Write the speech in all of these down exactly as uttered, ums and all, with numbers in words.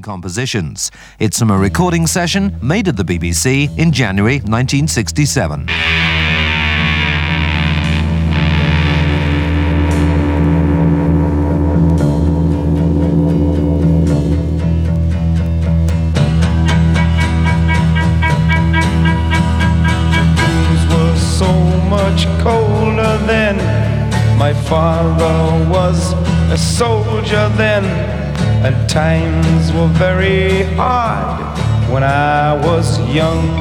compositions. It's from a recording session made at the B B C in January nineteen sixty-seven. Colder then. My father was a soldier then, and times were very hard when I was young.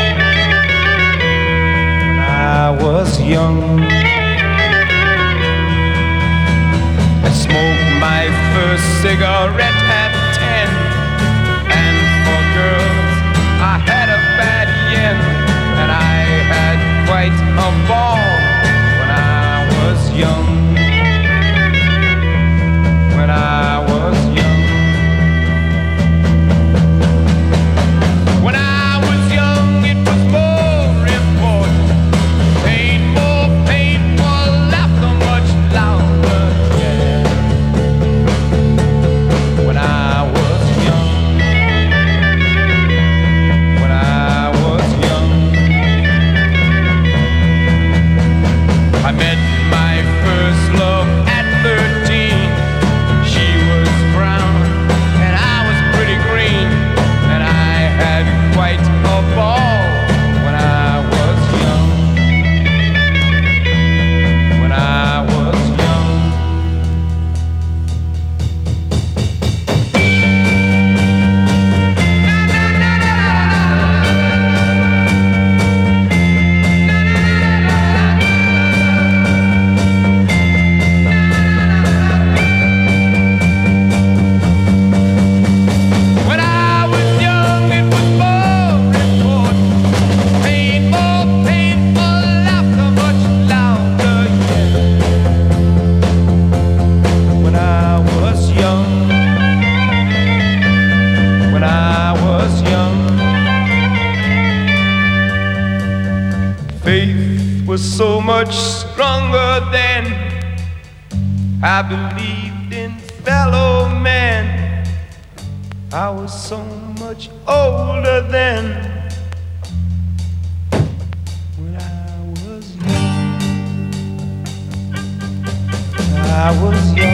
When I was young, I smoked my first cigarette at ten, and for girls I had a bad yen, and I had quite a ball when I was young. When I was young. When I was young, it was more important. Pain, more painful, laughter much louder. Yeah. When I was young. When I was young. I met my first love at thirteen. She was brown and I was pretty green, and I had quite a ball when I was young. When I was young. When I was young, it was more important. Pain, more painful, laughter much louder. Yeah. When I was young. When I was young. Faith was so much stronger then. I believed in fellow men. I was so much older then. When I was young. When I was young.